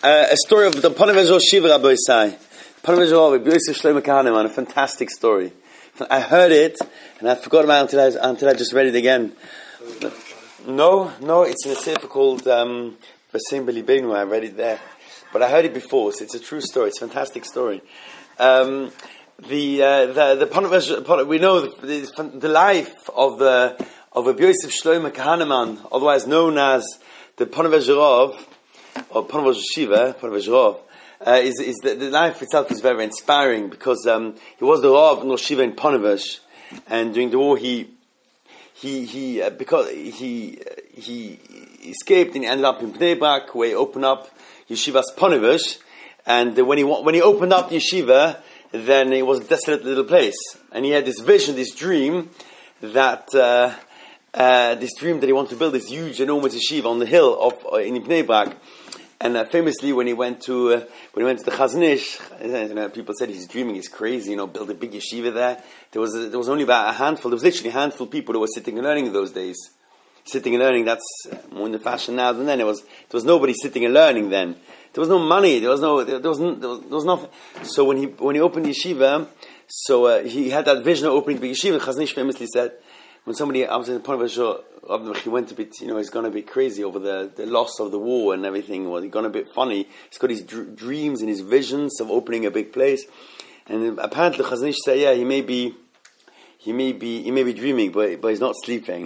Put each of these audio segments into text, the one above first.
A story of the Ponevezhor Shiva Rabbi Isai. Ponevezhor Rabbi Yosef Shlomo Kahneman, a fantastic story. I heard it, and I forgot about it until I just read it again. No, it's in a sefer called V'Seim B'Libeinu. I read it there. But I heard it before, so it's a true story. It's a fantastic story. The Ponevezhor, we know the life of Rabbi Yosef Shlomo Kahneman, otherwise known as the Ponevezhor or Ponevezhor Shiva, Ponevezhor, is the life itself is very inspiring because he was the Rav of Shiva in Ponevezh, and during the war he escaped and he ended up in Bnei Brak, where he opened up Yeshivas Ponevezh, and when he opened up the yeshiva, then it was a desolate little place, and he had this vision, this dream that he wanted to build this huge, enormous yeshiva on the hill in Bnei Brak. And famously, when he went to the Chazon Ish, people said he's dreaming, he's crazy, build a big yeshiva there. There was only about a handful. There was literally a handful of people who were sitting and learning in those days. Sitting and learning, that's more in the fashion now than then. There was nobody sitting and learning then. There was no money. There was nothing. So when he opened the yeshiva, he had that vision of opening the big yeshiva. Chazon Ish famously said, when somebody, I was in the point of he went a bit, he's gone a bit crazy over the loss of the war and everything. Well, he's gone a bit funny. He's got his dreams and his visions of opening a big place. And apparently Chazon Ish said, yeah, he may be dreaming, but he's not sleeping.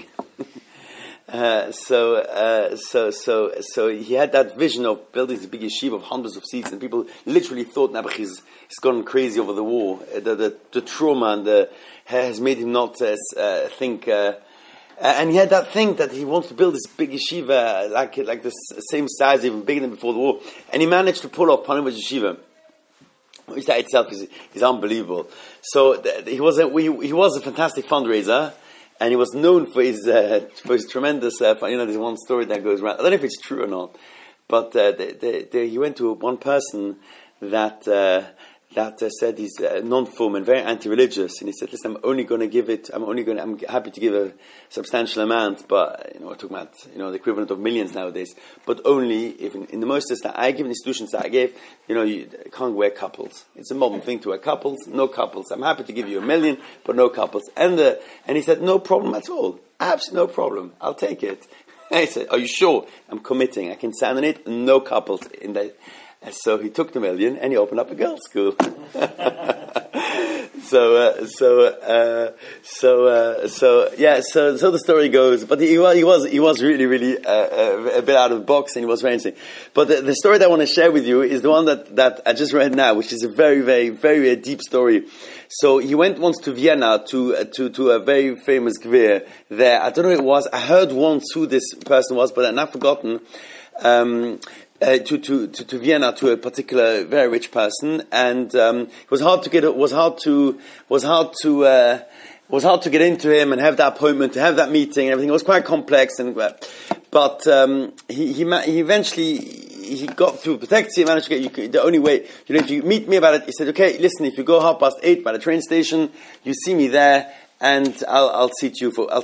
So he had that vision of building this big yeshiva of hundreds of seats, and people literally thought Nebuch he's gone crazy over the war. The trauma and has made him not think. And he had that thing that he wants to build this big yeshiva like the same size, even bigger than before the war. And he managed to pull off Ponevezh Yeshiva, which that itself is unbelievable. So he was a fantastic fundraiser. And he was known for his tremendous. There's one story that goes around. I don't know if it's true or not, but he went to one person that said he's non-form and very anti-religious, and he said, "Listen, I'm happy to give a substantial amount, but we're talking about the equivalent of millions nowadays, but only if in the most that I give institutions that I gave, you can't wear couples. It's a modern thing to wear couples. No couples. I'm happy to give you $1 million, but no couples." And he said, "No problem at all. Absolutely no problem. I'll take it." And he said, "Are you sure?" "I'm committing. I can stand on it. No couples in that." And so he took the $1 million and he opened up a girls' school. So the story goes. But he was really a bit out of the box, and he was very interesting. But the story that I want to share with you is the one that I just read now, which is a very, very, very deep story. So he went once to Vienna to a very famous Gvir there. I don't know who it was. I heard once who this person was, but I've now forgotten. To Vienna, to a particular very rich person, and it was hard to get into him and have that appointment, to have that meeting and everything. It was quite complex, but he eventually got through protective. He managed to get the only way. If you meet me about it, he said, "Okay, listen, if you go 8:30 by the train station, you see me there. And I'll seat you in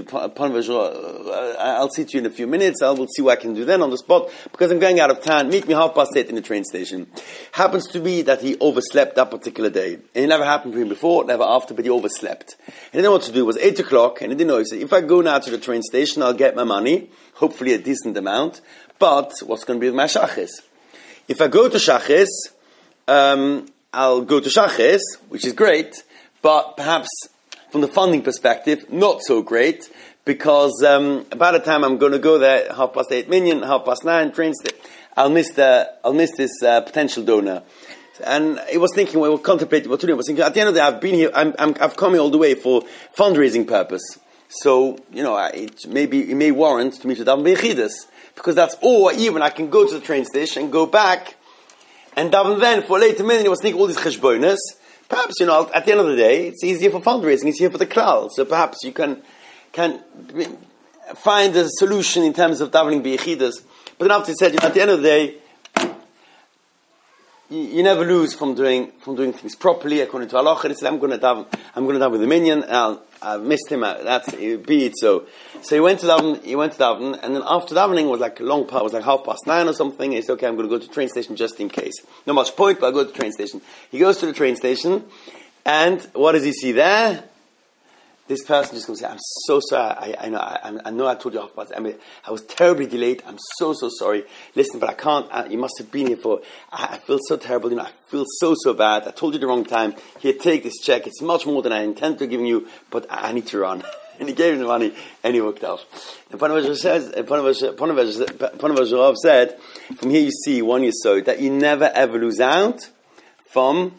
a few minutes. We'll see what I can do then on the spot, because I'm going out of town. Meet me 8:30 in the train station." Happens to be that he overslept that particular day. And it never happened to him before, never after, but he overslept. And he didn't know what to do. It was 8 o'clock, and he didn't know. He said, "If I go now to the train station, I'll get my money, hopefully a decent amount. But what's going to be with my shachis? If I go to shachis, I'll go to shachis, which is great, but perhaps from the funding perspective, not so great, because by the time I'm going to go there, 8:30 million, 9:30 train station, I'll miss this potential donor." And he was thinking, contemplating what to do. He was thinking, at the end of the day, I've been here, I've come here all the way for fundraising purpose. So, it may warrant to me to daven b'yechidus, because that's, or even I can go to the train station, go back, and daven then for a later minute. He was thinking all these cheshbonos. Perhaps, at the end of the day, it's easier for fundraising, it's easier for the klal. So perhaps you can find a solution in terms of davening b'yechidus. But then after he said, at the end of the day, you never lose from doing things properly according to Allah. He said, I'm going to daven with the minion. I missed him. That's be it. So he went to daven, and then after davening it was like a long part. It was like 9:30 or something. He said, okay, I'm going to go to the train station just in case. Not much point, but I'll go to the train station. He goes to the train station, and what does he see there? This person just going to say, I'm so sorry, I know I told you 9:30. I was terribly delayed. I'm so sorry. Listen, but I can't, you must have been here I feel so terrible, I feel so bad. I told you the wrong time. Here, take this check. It's much more than I intended to giving you, but I need to run. And he gave him the money, and he walked off. And Ponevezher said, from here you see, one yesod, that you never ever lose out from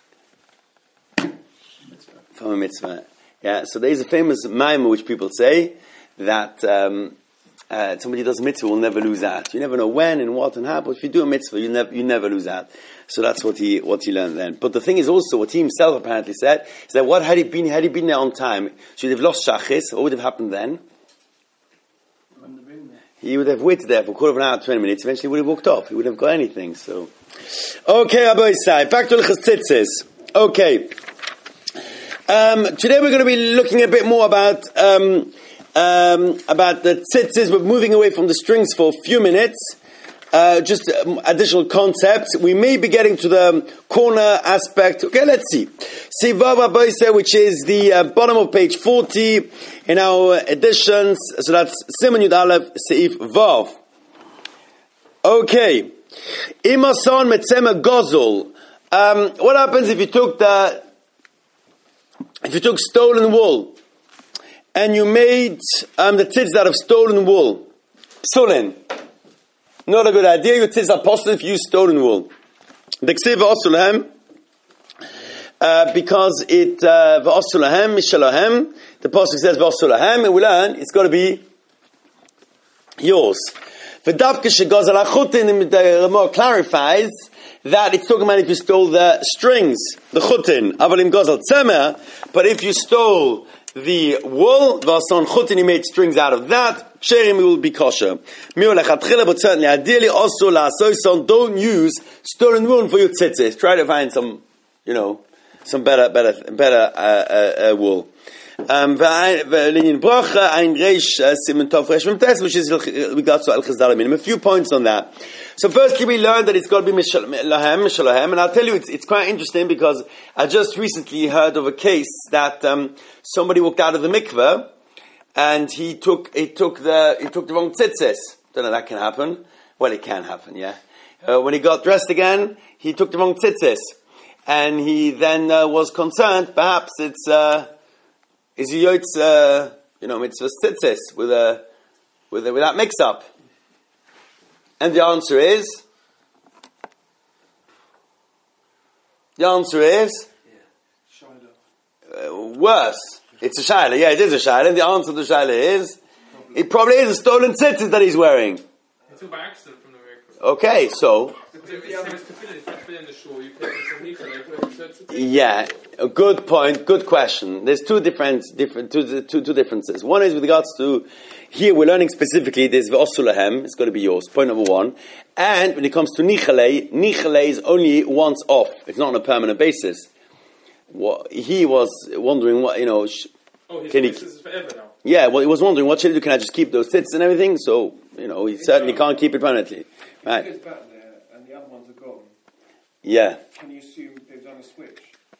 a mitzvah. Yeah, so there is a famous mime which people say that somebody who does a mitzvah will never lose out. You never know when and what and how, but if you do a mitzvah, you never lose out. So that's what he learned then. But the thing is also, what he himself apparently said, is that what had he been there on time, so he'd have lost shachis. What would have happened then? He would have waited there for a quarter of an hour, 20 minutes, eventually would have walked off. He wouldn't have got anything, so. Okay, Rabbi Isai, back to the Tzitzis. Okay. Today we're going to be looking a bit more about the tzitzis. We're moving away from the strings for a few minutes. Just additional concepts. We may be getting to the corner aspect. Okay, let's see. Sivav Aboise, which is the bottom of page 40 in our editions. So that's Siman Yud Aleph Seif Vav. Okay. Imason Metzema Gozul. What happens if you took stolen wool and you made the tzitzis out of stolen wool? Psulin. Not a good idea. Your tzitzis are possible if you use stolen wool. Because it v'osulahem mishalahem. The pasuk says v'osulahem, and we learn it's got to be yours. V'davke shegazal achutin. The Ramah clarifies that it's talking about if you stole the strings, the chutin, avalim gozal tzemer, but if you stole the wool, vason chutin, you made strings out of that, ksherim will be kosher. But certainly, ideally also la'asoison, don't use stolen wool for your tzitzis. Try to find some better wool. Which is regards to Al-Chazdalamim. A few points on that. So firstly, we learned that it's got to be Mishalahem, and I'll tell you, it's quite interesting because I just recently heard of a case that somebody walked out of the mikveh and he took the wrong tzitzis. Don't know if that can happen. Well, it can happen, yeah. When he got dressed again, he took the wrong tzitzis, and he then was concerned. Perhaps it's is he yoitz mitzvah tzitzis with that mix up. And the answer is worse. It's a shayla. Yeah, it is a shayla. And the answer to the shayla is it probably is a stolen tzitzis that he's wearing. It's by accident from the vehicle. Okay, so yeah, a good point, good question. There's two differences. One is with regards to here we're learning specifically there's v'osulahem, it's got to be yours, point number one. And when it comes to nichale is only once off. It's not on a permanent basis. He was wondering what, his tzitzis is forever now. Yeah, well, he was wondering what should I do, can I just keep those tits and everything? So, he certainly can't keep it permanently. Right. If it goes back there and the other ones are gone, yeah. Can you assume they've done a switch?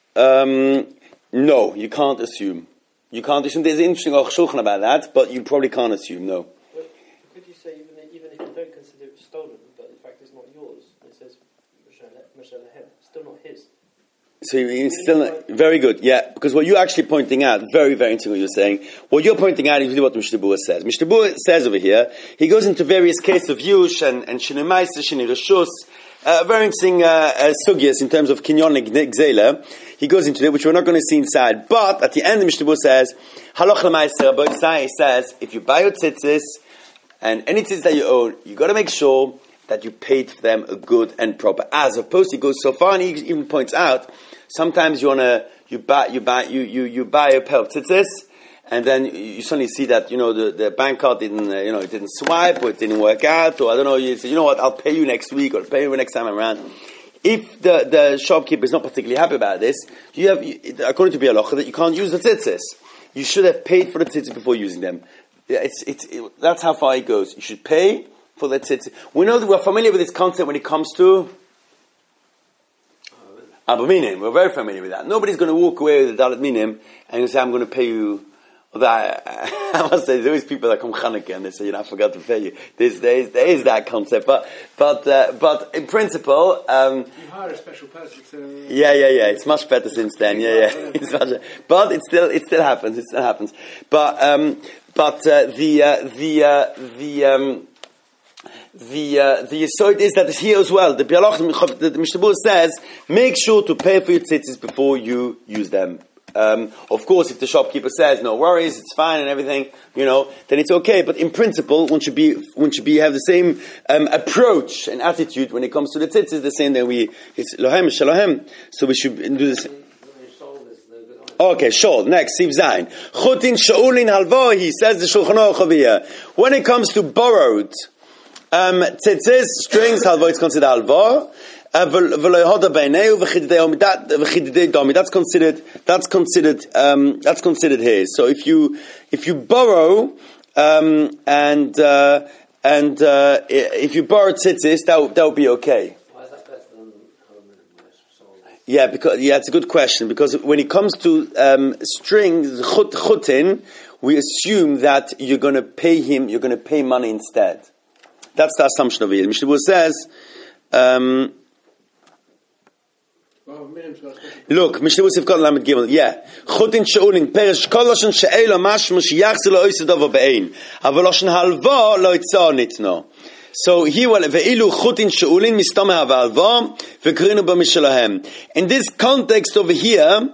No, you can't assume. There's an interesting Shulchan about that, but you probably can't assume, no. But could you say, even if you don't consider it stolen, but in fact it's not yours, it says, Mishalahem, still not his. So you're still not, very good, yeah, because what you're actually pointing out, very, very interesting what you're saying. What you're pointing out is really what Mishnah Berurah says. Mishnah Berurah says over here, he goes into various cases of Yush and Shinei Ma'aser, Shinei Reshus, very interesting sugyas in terms of Kinyon and Gzela. He goes into it, which we're not going to see inside. But at the end, the Mishnah Berurah says, Halach l'ma'aser, Rabbi Isai says, if you buy your tzitzis, and any tzitzis that you own, you got to make sure that you paid for them a good and proper. As opposed, he goes so far, and he even points out, sometimes you buy a pair of tzitzis, and then you suddenly see that the bank card didn't it didn't swipe, or it didn't work out, or I don't know. You say, you know what, I'll pay you next week, or I'll pay you next time around. if the shopkeeper is not particularly happy about this, according to Bialocha, that you can't use the tzitzis. You should have paid for the tzitzis before using them. That's how far it goes. You should pay for the tzitzis. We know that we're familiar with this concept when it comes to Abba Minim. We're very familiar with that. Nobody's going to walk away with the Dalet Minim and say, I'm going to pay you that. I must say, there's always people that come Chanukah and they say, I forgot to pay you. There is that concept. But in principle, you hire a special person to... Yeah. It's much better since then. Yeah. It's much better. But it still happens. It still happens. But the Yesod is that here as well. The Bialoch, the Mishnah Berurah says, make sure to pay for your tzitzis before you use them. Of course, if the shopkeeper says no worries, it's fine and everything, then it's okay. But in principle, one should have the same approach and attitude when it comes to the tzitzis. The same that it's lohem shalohem. So we should do this. Okay, sure. Next, Siv Zayin. Chutin shaulin halvo. He says the Shulchan Aruch over here. When it comes to borrowed tzitzis, strings, halvo, it's considered halvo. That's considered here. So if you borrow if you borrow tzitzis, that would be okay. Why is that better than halva? Yeah, it's a good question, because when it comes to strings, chutin, we assume that you're going to pay money instead. That's the assumption of it. Mishnah Berurah says. Look, Mishnah Berurah Sivkot Lamed Gimel. Yeah, Chutin Sheulin Perish Koloshen She'elo Mashma Sheyachzil Lo Oisedov Be'ein Avaloshen Halva Lo Itzah Nitno. So here, Ve'ilu Chutin Sheulin Mistameh Havalva Ve'krinu B'Mishalahem. In this context over here,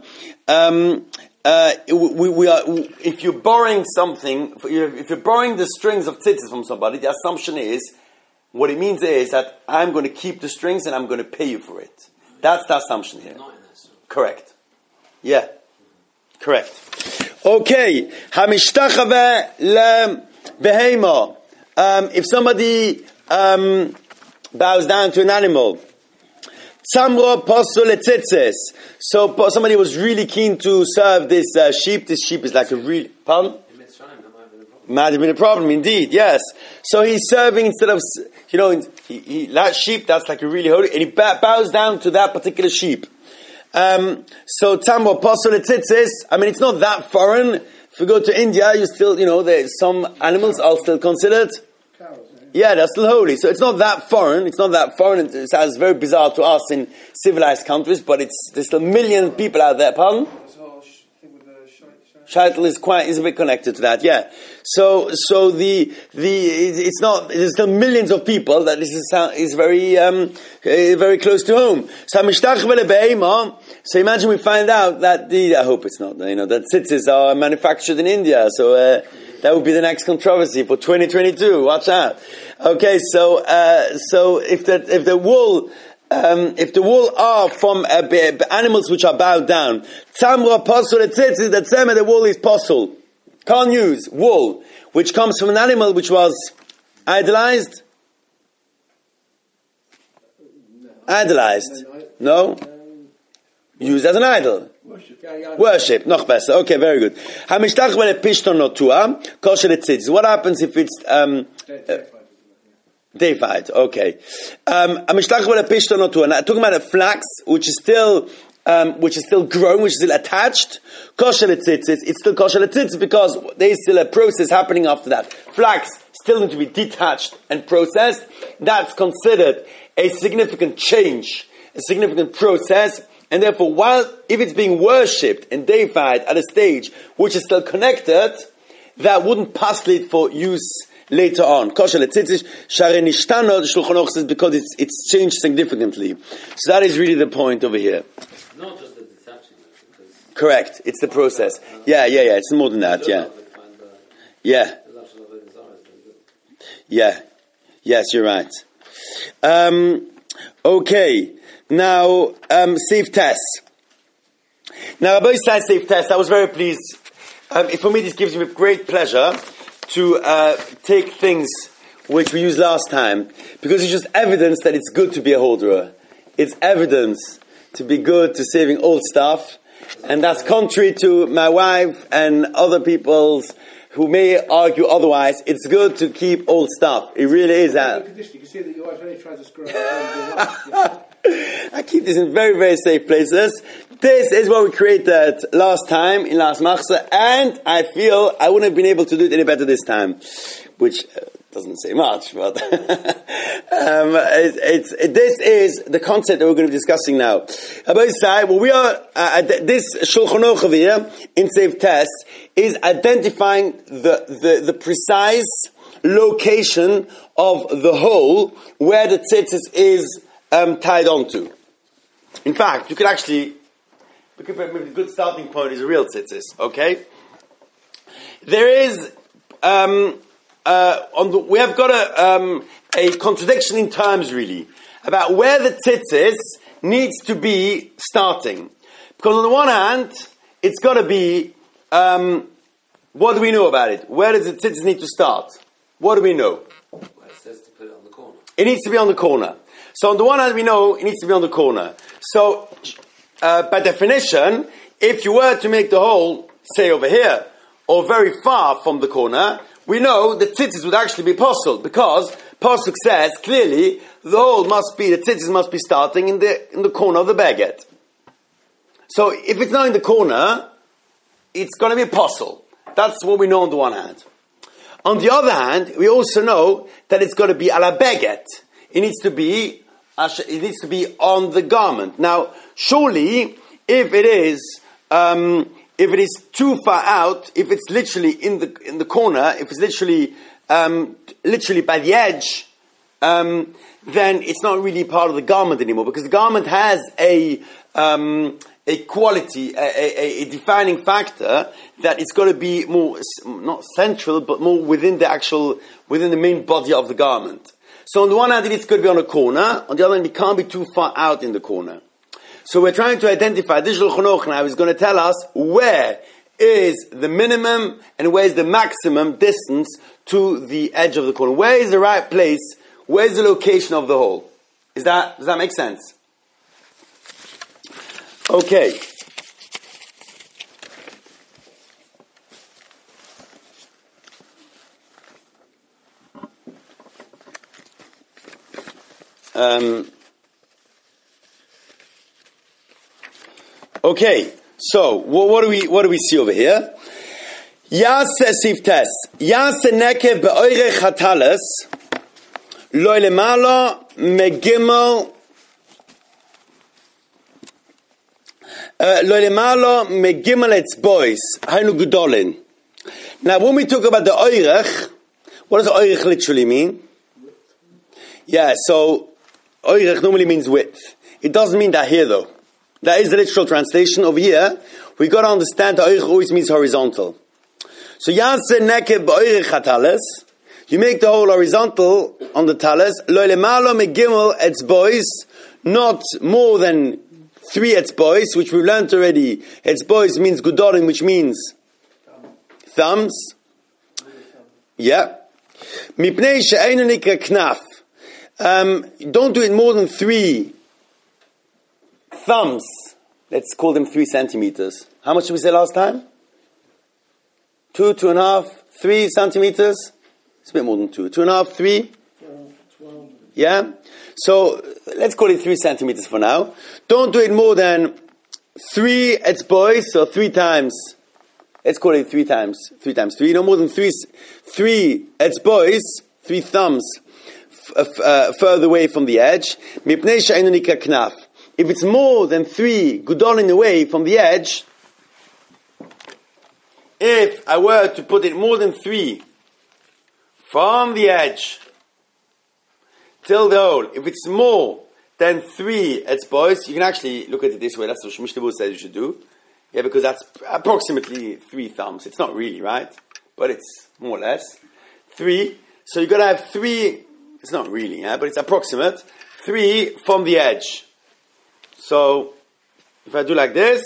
we are. If you're borrowing something, if you're borrowing the strings of tzitzis from somebody, the assumption is, what it means is that I'm going to keep the strings and I'm going to pay you for it. That's the assumption here. Correct. Yeah. Correct. Okay. Hamishtachave le behema. If somebody bows down to an animal, tzamro posul letzitzis. So somebody was really keen to serve this sheep. This sheep is like a real... Pardon? Might have been a problem, indeed, yes. So he's serving instead of, that sheep, that's like a really holy, and he bows down to that particular sheep. So Tamro Posol Tzitzis, it's not that foreign. If you go to India, you still, there's some animals are still considered. Cows, Yeah, they're still holy. So it's not that foreign. It's not that foreign. It sounds very bizarre to us in civilized countries, but there's still a million people out there. Pardon? Shaitel is a bit connected to that, yeah. So it's not, there's still millions of people that this is very, very close to home. So imagine we find out that I hope it's not, that tzitzis are manufactured in India, so, that would be the next controversy for 2022, watch out. Okay, so if the wool are from animals which are bowed down, tzamra pasul etzitzis, the tzemah, the wool is pasul. Can't use wool, which comes from an animal which was idolized. Idolized. No? Used as an idol. Worship. Noch besser. Okay, very good. Hamishtach vele pishton notua, kosher etzitzis. What happens if it's, deified, okay. Now, talking about a flax, which is still growing, which is still attached, kosher letzitzis, it's still kosher letzitzis because there is still a process happening after that. Flax still need to be detached and processed. That's considered a significant change, a significant process, and therefore, if it's being worshipped and deified at a stage which is still connected, that wouldn't pass it for use later on. Kosher letzitzis, share nishtano, the Shulchan Aruch says, because it's changed significantly. So that is really the point over here. It's not just the detaching. Correct. It's the process. Yeah. It's more than that, yeah. Yeah. Yeah. Yes, you're right. Okay. Now, Safe Test. Now, Rabbi said Safe Test. I was very pleased. For me, this gives me great pleasure to take things which we used last time, because it's just evidence that it's good to be a holderer. it's evidence to be good to saving old stuff, and that's contrary to my wife and other people's who may argue otherwise. It's good to keep old stuff. It really is that. You can see that your wife only tries to screw up. I keep this in very, very safe places. This is what we created last time in last Machzor, and I feel I wouldn't have been able to do it any better this time, which doesn't say much, but this is the concept that we're going to be discussing now. We are this Shulchan Aruch over here in Seif Tes is identifying the precise location of the hole where the tzitzis is tied onto. In fact, maybe a good starting point is a real tzitzis. Okay, there is we have got a contradiction in terms really about where the tzitzis needs to be starting, because on the one hand it's got to be what do we know about it? Where does the tzitzis need to start? What do we know? Well, it says to put it on the corner. It needs to be on the corner. So on the one hand, we know it needs to be on the corner. So, by definition, if you were to make the hole, say over here, or very far from the corner, we know the tzitzis would actually be posel, because Pasuk says clearly the tzitzis must be starting in the corner of the baguette. So if it's not in the corner, it's going to be posel. That's what we know on the one hand. On the other hand, we also know that it's got to be a la baguette. It needs to be on the garment. Now, surely, if it is too far out, if it's literally in the corner, if it's literally by the edge, then it's not really part of the garment anymore, because the garment has a quality, a defining factor that it's got to be more, not central, but more within the main body of the garment. So on the one hand, it's going to be on a corner. On the other hand, it can't be too far out in the corner. So we're trying to identify, this Shulchan Aruch now is going to tell us where is the minimum and where is the maximum distance to the edge of the corner. Where is the right place? Where is the location of the hole? Does that make sense? Okay. Okay, so what do we see over here? Yase Seif Tes. Yase nekev be'oirech hatalas lo lemalo megimel lo lemalo megimel etzbois hainu gedolin. Now, when we talk about the oirech, what does oirech literally mean? Yeah, so oirech normally means width. It doesn't mean that here though. That is the literal translation. Over here, we got to understand that oirech always means horizontal. So yase nekev b'oirech hatalas, you make the hole horizontal on the talis. Lo lemalo megimel etzbois, not more than 3 etzbois, which we learned already. Etzbois means gudorim, which means thumbs. Yeah. Mipnei she'einu nikra knaf. Don't do it more than 3 thumbs. Let's call them 3 centimeters. How much did we say last time? 2, 2.5, 3 centimeters. It's a bit more than 2. 2.5, 3. 12. Yeah. So let's call it 3 centimeters for now. Don't do it more than 3 etzbois, so 3 times. Let's call it 3 times 3. No more than 3 etzbois, 3 thumbs further away from the edge. Mipnei she'einu nikra knaf. If it's more than 3 gudolin away from the edge, if I were to put it more than 3 from the edge till the hole, if it's more than 3 etzbois, you can actually look at it this way. That's what Mishnah Berurah says you should do. Yeah, because that's approximately 3 thumbs. It's not really, right? But it's more or less 3. So you've got to have 3. It's not really, but it's approximate. 3 from the edge. So if I do like this,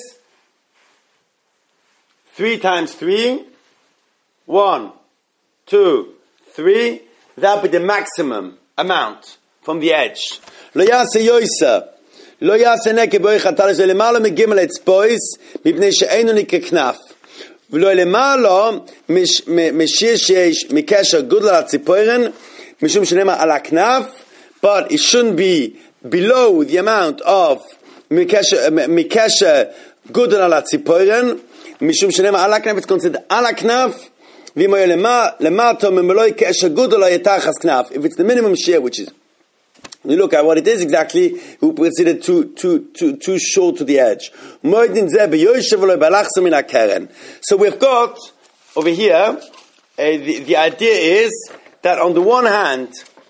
3 times 3, 1, 2, 3, that would be the maximum amount from the edge. Lo yase yoisa לא יעשה נקב באורך הטלס, ולמעלה מגימל אצבויס, מפני שאינו נקרא כנף. ולא למעלה משיר שיש מקשר גודל הציפורן, משום שנאמר על הכנף, but it shouldn't be below the amount of מקשר גודל על הציפורן, משום שנאמר על הכנף, it's considered על הכנף, ואם הוא למטה ממלואי קשר גודל לא יתחס כנף. If it's the minimum shear, which is, when you look at what it is exactly, we consider too short to the edge. So we've got over here, the idea is that on the one hand,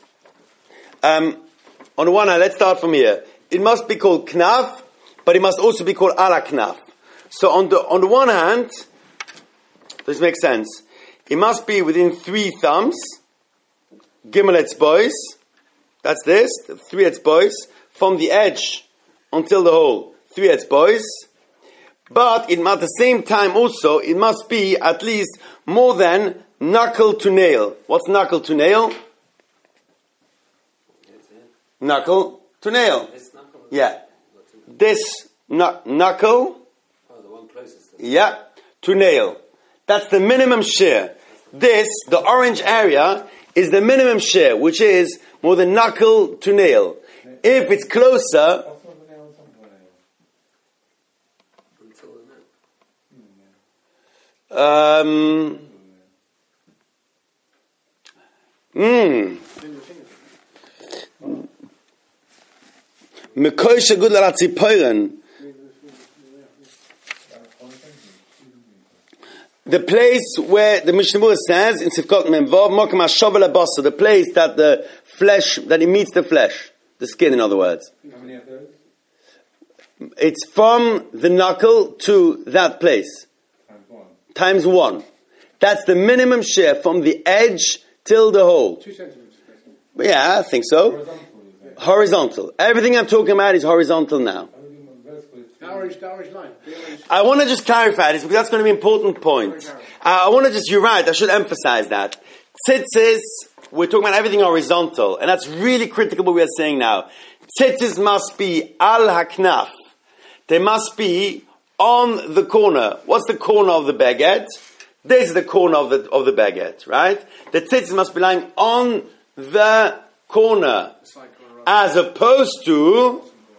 let's start from here. It must be called knaf, but it must also be called ala knaf. So on the one hand, this makes sense. It must be within 3 thumbs, gimel etzbois. That's this, 3 etzbois, from the edge until the hole, 3 etzbois. But at the same time also, it must be at least more than knuckle to nail. What's knuckle to nail? Knuckle to nail. Yeah. This knuckle. Oh, the one closest. Yeah, to nail. That's the minimum shear. This, the orange area, is the minimum shear, which is more than knuckle to nail. If it's closer, Mekoisha gudel ala tziporen. The place where the Mishnah Berurah says in Sifkot Memvav, Mokem HaShovel HaBasar, the place that the flesh, that it meets the flesh, the skin, in other words. How many of those? It's from the knuckle to that place. Times 1. That's the minimum shear from the edge till the hole. 2 centimeters. Basically. Yeah, I think so. Horizontal. Everything I'm talking about is horizontal now. The orange line. I want to just clarify this because that's going to be an important point. You're right, I should emphasize that. Tzitzis, we're talking about everything horizontal, and that's really critical what we are saying now. Tzitzis must be al haknaf. They must be on the corner. What's the corner of the baguette? This is the corner of the baguette, right? The tzitzis must be lying on the corner. As opposed to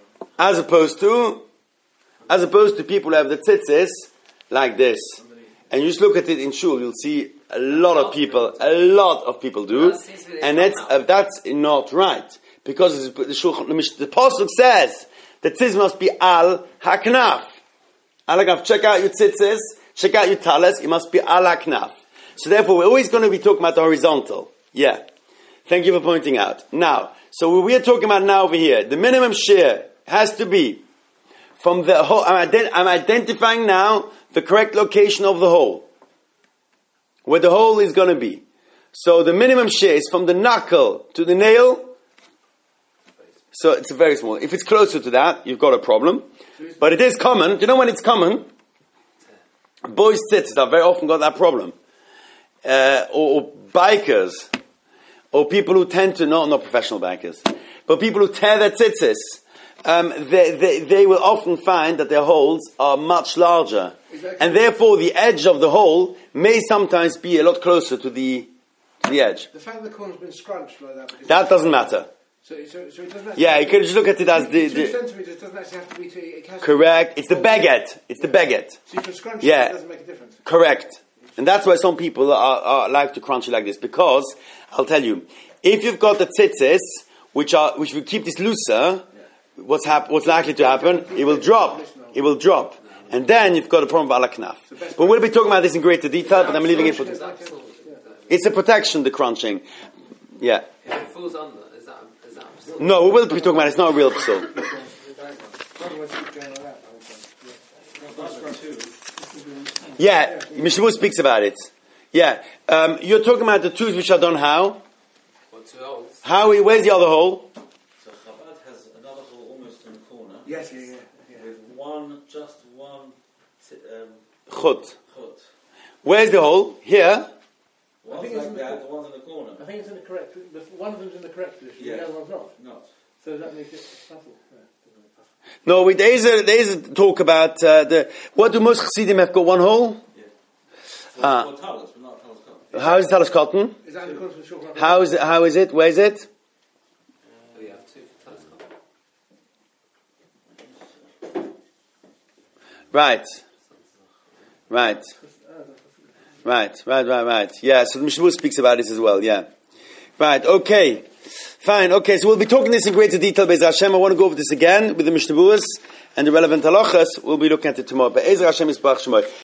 people who have the tzitzis like this. And you just look at it in shul, you'll see a lot of people do. And that's not right. Because the Pasuk says, the tzitzis must be al haknaf. Al haknaf. Check out your tzitzis, check out your talis, it must be al haknaf. So therefore we're always going to be talking about the horizontal. Yeah. Thank you for pointing out. Now, so what we are talking about now over here, the minimum shear has to be from the hole. I'm identifying now the correct location of the hole, where the hole is going to be. So the minimum shear is from the knuckle to the nail. So it's very small. If it's closer to that, you've got a problem. But it is common. Do you know when it's common? Boys' tzitzis have very often got that problem. Or bikers. Or people who tend to, not professional bikers, but people who tear their tzitzis, they will often find that their holes are much larger. Exactly. And therefore the edge of the hole may sometimes be a lot closer to the edge. The fact that the corner's been scrunched like that... That doesn't matter. So it doesn't actually... Yeah, you can just look at it as 2 centimeters doesn't actually have to be... Correct. It's the baguette. It's the baguette. So you can scrunch it doesn't make a difference. Correct. And that's why some people are like to crunch it like this, because I'll tell you, if you've got the tzitzis, which will keep this looser, what's likely to happen? It will drop. It will drop. And then you've got a problem with alaknaf. But we'll be talking about this in greater detail, but I'm leaving it for... It's a protection, the crunching. Yeah. If it falls under, is that no, we will be talking about it. It's not a real psul. Yeah, Mishnah speaks about it. Yeah. You're talking about the tools which are done how? What, 2 holes? Where's the other hole? So Chabad has another hole almost in the corner. Yes. With just one Chut. chut. Where's the hole? Here? One's like that, the one's in the corner. I think it's in the correct... One of them's in the correct position, Yes. the other one's not. Not. So does that make it subtle? No, there's a talk about what do most Chassidim have got one hole? Well, talis, but not talis cotton. How is talis cotton? Is that in accordance with Shulchan Aruch? How is it? Where is it? Oh, you have two for telescope. Right. Yeah, so the Mishnah speaks about this as well, yeah. Right, okay. Fine, okay, so we'll be talking this in greater detail, Be'ez Hashem. I want to go over this again with the Mishnah and the relevant halachas. We'll be looking at it tomorrow. Be'ez Hashem is Baruch Shemoy.